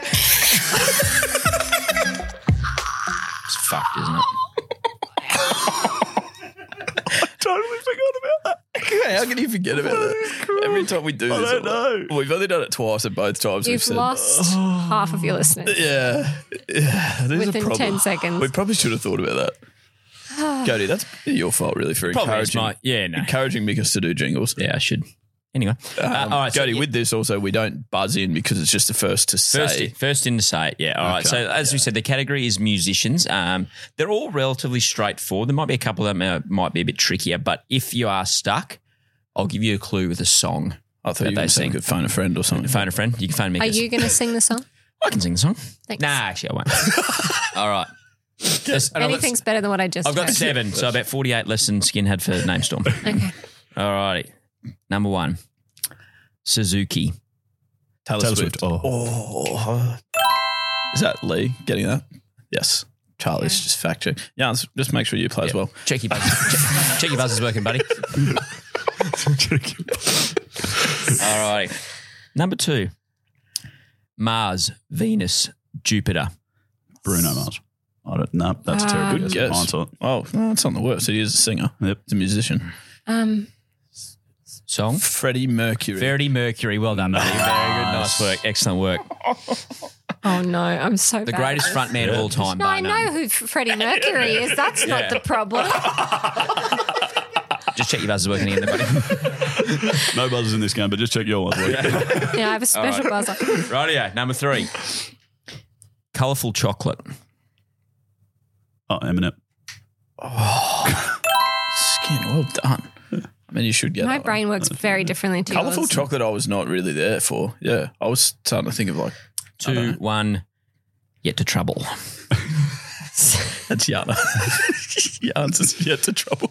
It's fucked, isn't it? totally forgot about that. How can you forget about that? Every time we do this, I don't know. Well, we've only done it twice, and both times we've You've said, lost half of your listeners. Yeah, there's a Within problem. 10 seconds. We probably should have thought about that. Cody, that's your fault, really, for Probably is encouraging, encouraging Mikas to do jingles. Yeah, I should. Anyway, all right, Cody, so, with this also, we don't buzz in because it's just the first to say. First in to say it, yeah. All right. So as we said, the category is musicians. They're all relatively straightforward. There might be a couple that might be a bit trickier, but if you are stuck, I'll give you a clue with a song. I thought you were saying could phone a friend or something. Phone a friend. You can phone me. Are you going to sing the song? I can sing the song. Thanks. Nah, actually, I won't. All right. Anything's better than what I just I've got heard. 7, so about 48 less than Skin had for Namestorm. Okay. All righty. Number 1, Suzuki. Taylor Swift. Oh. Is that Lee getting that? Yes. Charlie's just fact check. Yeah, just make sure you play as well. Check your buzz. Check your buzz is working, buddy. All righty. Number 2, Mars, Venus, Jupiter. Bruno Mars. I don't know. That's terrible. Good guess. Hindsight. Oh, no, that's not the worst. He is a singer. Yep. He's a musician. Song? Freddie Mercury. Freddie Mercury. Well done, buddy. Very good. Nice work. Excellent work. Oh no, I'm so The bad greatest at this. frontman of all time. No, bar I none. know who Freddie Mercury is. That's Yeah. not the problem. Just check your buzz is working again, there, buddy. No buzzers in this game, but just check your one. Yeah, I have a special buzzer. Rightio. Number 3, Colourful Chocolate. Oh, Eminem. Skin, well done. I mean, you should get My that brain works very differently to Colourful yours. chocolate I was not really there for. Yeah. I was starting to think of like 2, 1. Yet to trouble. That's Yana. Yana's is yet to trouble.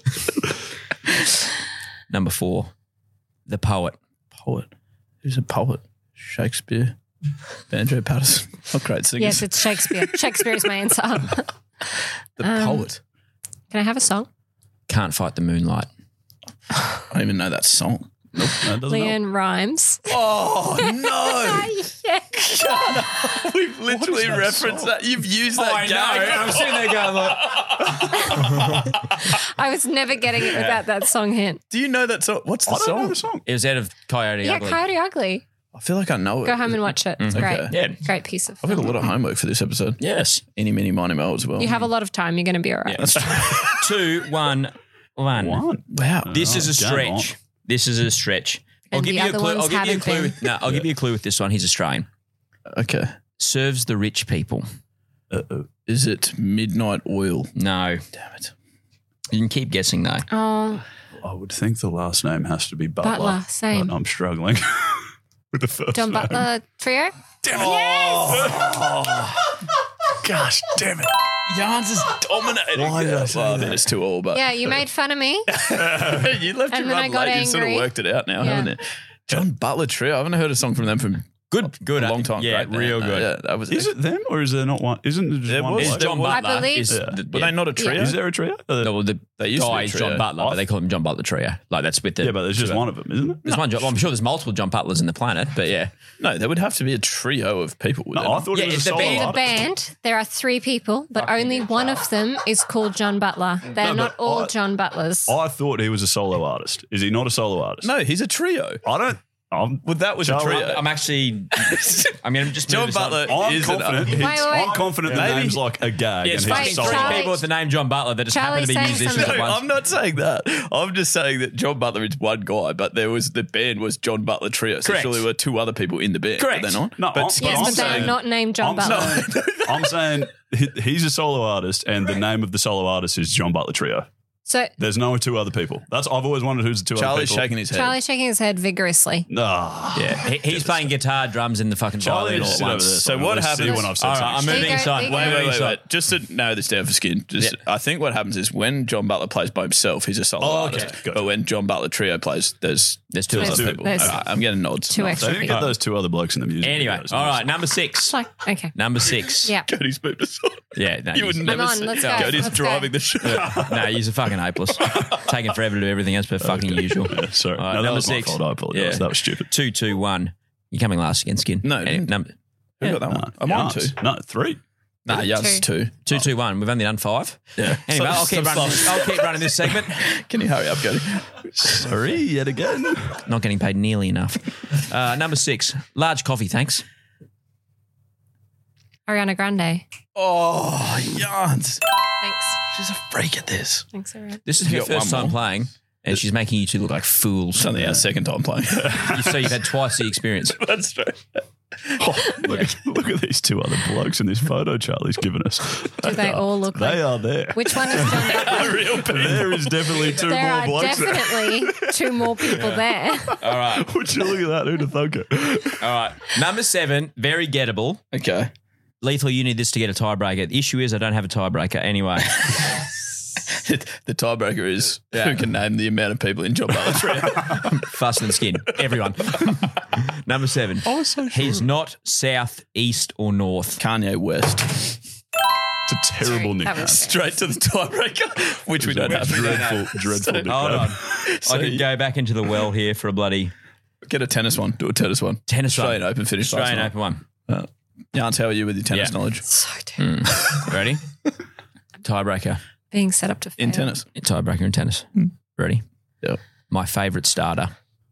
Number 4. The poet. Poet. Who's a poet? Shakespeare. Banjo Patterson. What great singers. Yes, it's Shakespeare. Shakespeare is my answer. The poet. Can I have a song? Can't fight the moonlight. I don't even know that song. Nope, no, it doesn't Leanne Rhymes. Oh, no. Yeah. We've literally referenced that. You've used that I game. know. I'm sitting there going like, I was never getting it without that song hint. Do you know that song? What's the I don't song? know the song. it was out of Coyote Yeah, Ugly. Coyote Ugly. I feel like I know it. Go home and watch it. It's great. Okay. Yeah. Great piece of I've got a film. lot of homework for this episode. Yes. Any, mini, miny, mo as well. You have a lot of time. You're going to be all right. Yeah. 2, 1, 1. Wow. This is a game on. stretch. This is a stretch. I'll And give the you a other clue. ones I'll give you a haven't clue. been. With, no, I'll give you a clue with this one. He's Australian. Okay. Serves the rich people. Is it Midnight Oil? No. Damn it. You can keep guessing though. Oh, I would think the last name has to be Butler. Butler, same. But I'm struggling with the first John name. Butler Trio? Damn it. Gosh, damn it. Jans is dominating. Why did I say Well, that? then it's 2 all, but Yeah, you made fun of me. you left And it then I run got late. You sort of angry. worked it out now, Yeah. haven't you? John Butler Trio. I haven't heard a song from them for Good. a long time. Yeah, Great band. real good. Yeah, that was Is it them or is there not one? Isn't there just There one? was- bloke? there John was- Butler. I believe- is Yeah. the- Were they not a trio? Is there a trio? No, well, the They used to be guy a is trio. John Butler, but they call him John Butler Trio. Like that's with the Yeah, but there's just one of them, isn't it? There's one John. Well, I'm sure there's multiple John Butlers in the planet, but yeah. No, there would have to be a trio of people. would there No, I not? thought Yeah, it was a it's the solo band. The artist. band, there are 3 people, but only one of them is called John Butler. They're No, not but all John Butlers. I thought he was a solo artist. Is he not a solo artist? No, he's a trio. I don't. Well, that was a Charlie, trio. I'm actually. I mean, I'm just John move this on. Butler I'm is confident. an. Wait. I'm confident the Maybe- name's like a gag. Yeah, it's and fucking he's a 3 solo. people with the name John Butler that just happen to be Charlie's saying musicians something. at No, once. I'm not saying that. I'm just saying that John Butler is one guy, but the band was John Butler Trio. So Correct. surely there were 2 other people in the band. Correct. But they're not. No, but I'm- Yes, I'm but they're saying- not named John I'm Butler. saying, I'm saying he's a solo artist, and the name of the solo artist is John Butler Trio. So There's no 2 other people. I've always wondered who's the 2 Charlie's other people. shaking his head. Charlie's shaking his head vigorously. Ah, Yeah, he's playing guitar, drums in the fucking Charlie violin all just at sit over once. there. So what Let's see happens- when I've said All right, something I'm stupid. moving There you go, inside. there you Wait, go. wait, Inside. wait. Just to narrow this down for skin, I think what happens is when John Butler plays by himself, he's a solo artist. Gotcha. But when John Butler Trio plays, there's 2 There's other two. people. There's All right, I'm getting nods. 2 They extra didn't people. get those 2 other blokes in the music. Anyway, videos. all right, number 6. Like, okay. Number 6. Yeah. Cody's moved us on. Yeah, no, You would he's- never on, see let's go, Cody's let's driving go. the show. no, he's a fucking hopeless. Taking forever to do everything as per fucking usual. Yeah, sorry. All right, No, that number was my 6. fault. I apologise. That was stupid. 2, 2, 1. You're coming last again, Skin. No, Anyway, number Who got that one? I'm on 2. No, 3. Nah, yeah, it's 2. 2, 2, 1. We've only done 5. Yeah. Anyway, I'll keep running this segment. Can you hurry up, Cody? Sorry, yet again. Not getting paid nearly enough. Number 6. Large coffee, thanks. Ariana Grande. Oh, Jans. Thanks. She's a freak at this. Thanks, Ariana. This is You her got first one time more? playing, and she's making you two look like fools. It's only our second time playing. So you've had twice the experience. That's true. Look at these 2 other blokes in this photo Charlie's given us. Do they all look like? They are there. Which one is John Butler? There is definitely 2 There more are blokes there. definitely 2 more people there. All right. Would you look at that? Who'd have thunk it? All right. Number 7, very gettable. Okay. Lethal, you need this to get a tiebreaker. The issue is I don't have a tiebreaker anyway. The tiebreaker is who can name the amount of people in John Butler Trio. Fuss and Skin. Everyone. Number 7. I was so sure. He's not south, east, or north. Kanye West. It's a terrible That nickname. was Straight to the tiebreaker, which we don't have. Dreadful nickname. Hold on. So I could go back into the well here for a bloody Get a tennis one. Do a tennis one. tennis Australian one. Open finish last Australian night. Open one. Jans, how are you with your tennis Yeah. knowledge? so terrible. Ready? Tiebreaker. Being set up to fail. In tennis. Tiebreaker in tennis. Ready? Yep. My favourite starter.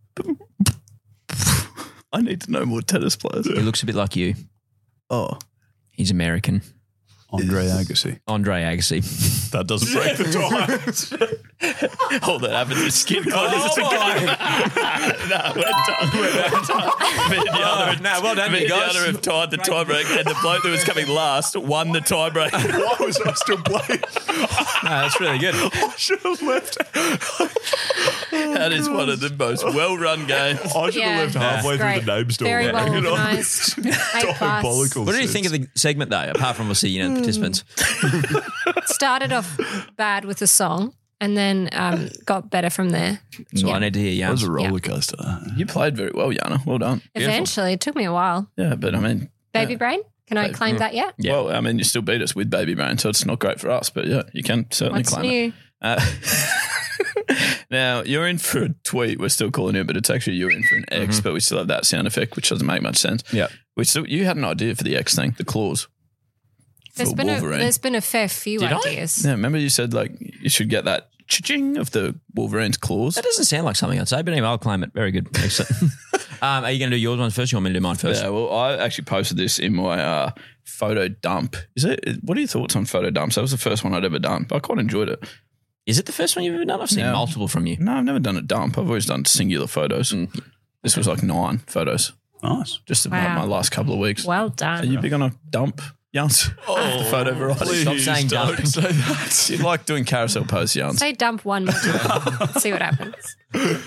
I need to know more tennis players. He looks a bit like you. Oh. He's American. Andre Agassi. Andre Agassi. That doesn't break the tie. All that happens is skin contact. We're done. Me and the other, well done, you guys. The other have tied the tiebreak, and the bloke that was coming last won the tiebreak. Why was I still playing? No, that's really good. I should have left. That is one of the most well-run games. I should have left halfway through the name store. Very well organised. Diabolical. What did you think of the segment, though, apart from, obviously, the participants? Started off bad with the song and then got better from there. So I need to hear It Jan. was a roller coaster. You played very well, Yana. Well done. Eventually, it took me a while. Yeah, but I mean... Baby Brain? Can I claim that yet? Yeah. Well, I mean, you still beat us with Baby Brain, so it's not great for us, but yeah, you can certainly What's claim new? it. Now, you're in for a tweet. We're still calling it, but it's actually you're in for an X, but we still have that sound effect, which doesn't make much sense. Yeah. You had an idea for the X thing, the claws. There's been a fair few ideas. Yeah, remember you said like you should get that cha-ching of the Wolverine's claws? That doesn't sound like something I'd say, but anyway, I'll claim it. Very good. Excellent. Are you going to do yours one first? You want me to do mine first? Yeah, well, I actually posted this in my photo dump. What are your thoughts on photo dumps? That was the first one I'd ever done, but I quite enjoyed it. Is it the first one you've ever done? I've seen multiple from you. No, I've never done a dump. I've always done singular photos. This was like 9 photos. Nice. Just about my last couple of weeks. Well done. Are you big on a dump, Jans? The photo variety. Stop saying dump. Don't say that. You like doing carousel posts, Jans? Say dump one more time. See what happens.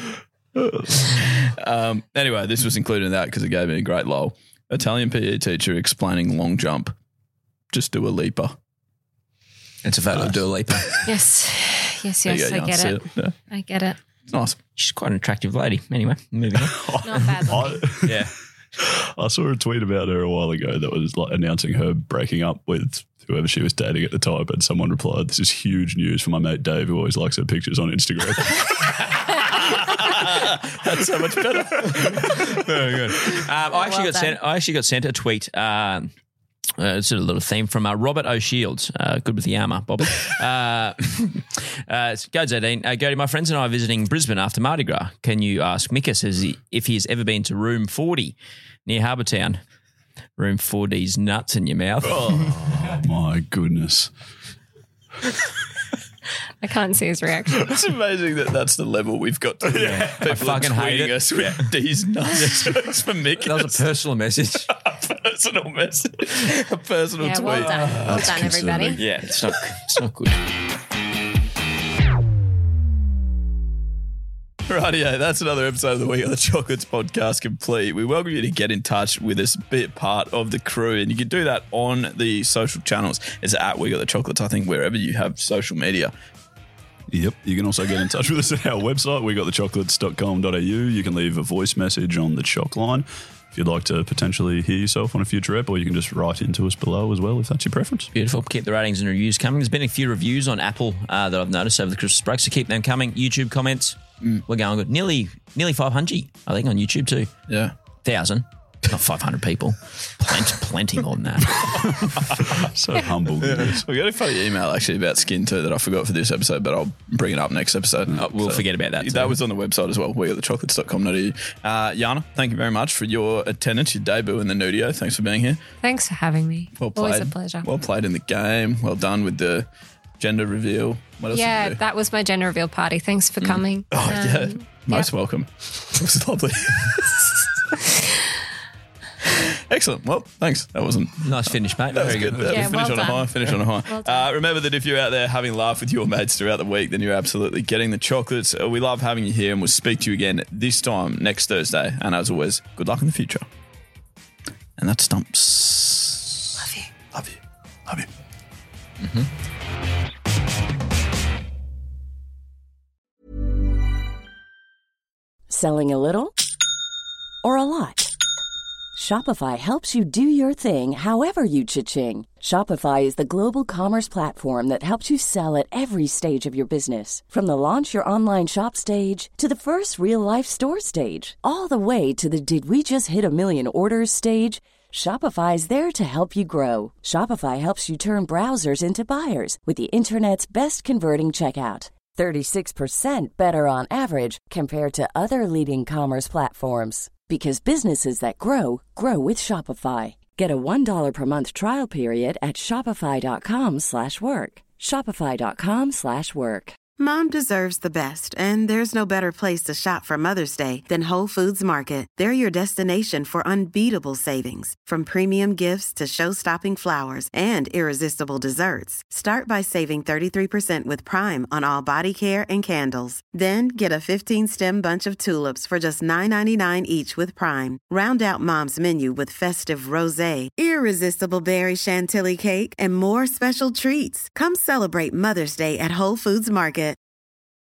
Anyway, this was included in that because it gave me a great lol. Italian PE teacher explaining long jump. Just do a leaper. It's a photo of Dua Lipa. Yes, There you go, I Jans. get See it. Yeah. I get it. It's nice. She's quite an attractive lady. Anyway, moving on. Not bad looking. Yeah. I saw a tweet about her a while ago that was like announcing her breaking up with whoever she was dating at the time, and someone replied, "This is huge news for my mate Dave, who always likes her pictures on Instagram." That's so much better. Very good. I actually got sent a tweet. It's a little theme from Robert O'Shields. Good with the armour, Bobby. Goes 18. Gody, my friends and I are visiting Brisbane after Mardi Gras. Can you ask Mikus if he has ever been to Room 40 near Harbour Town? Room 40's nuts in your mouth. Oh, my goodness. I can't see his reaction. It's amazing that that's the level we've got to. Yeah. People I fucking hate it. us with these nuts jokes for Mick. That was a personal message. Personal message. A personal tweet. Well done. Well done, everybody. Yeah, it's not good. Rightio, that's another episode of the Week of the Chocolates podcast complete. We welcome you to get in touch with us, be a part of the crew, and you can do that on the social channels. It's at Week of the Chocolates, I think, wherever you have social media. Yep. You can also get in touch with us at our website, wegotthechocolates.com.au. You can leave a voice message on the Choc line if you'd like to potentially hear yourself on a future ep, or you can just write into us below as well if that's your preference. Beautiful. Keep the ratings and reviews coming. There's been a few reviews on Apple that I've noticed over the Christmas break, so keep them coming. YouTube comments, we're going good. Nearly 500, I think, on YouTube too. Yeah. 1,000. Not 500 people. Plenty more than that. So humble. Yes. We got a funny email actually about skin too that I forgot for this episode, but I'll bring it up next episode. We'll forget about that too. That was on the website as well, wegotthechocolates.com.au. Yana, thank you very much for your attendance, your debut in the Nudio. Thanks for being here. Thanks for having me. Well played. Always a pleasure. Well played in the game. Well done with the gender reveal. What else did you do? That was my gender reveal party. Thanks for coming. Oh, yeah. Most welcome. It was lovely. Excellent. Well, thanks. That wasn't nice finish, mate. That was Very good. Yeah, finish on a high. Finish on a high. Remember that if you're out there having a laugh with your mates throughout the week, then you're absolutely getting the chocolates. We love having you here, and we'll speak to you again this time next Thursday. And as always, good luck in the future. And that's Stumps. Love you. Love you. Love you. Selling a little or a lot? Shopify helps you do your thing however you cha-ching. Shopify is the global commerce platform that helps you sell at every stage of your business. From the launch your online shop stage to the first real life store stage, all the way to the did we just hit a million orders stage. Shopify is there to help you grow. Shopify helps you turn browsers into buyers with the internet's best converting checkout. 36% better on average compared to other leading commerce platforms. Because businesses that grow, grow with Shopify. Get a $1 per month trial period at shopify.com/work. Shopify.com/work. Mom deserves the best, and there's no better place to shop for Mother's Day than Whole Foods Market. They're your destination for unbeatable savings, from premium gifts to show-stopping flowers and irresistible desserts. Start by saving 33% with Prime on all body care and candles. Then get a 15-stem bunch of tulips for just $9.99 each with Prime. Round out Mom's menu with festive rosé, irresistible berry chantilly cake, and more special treats. Come celebrate Mother's Day at Whole Foods Market.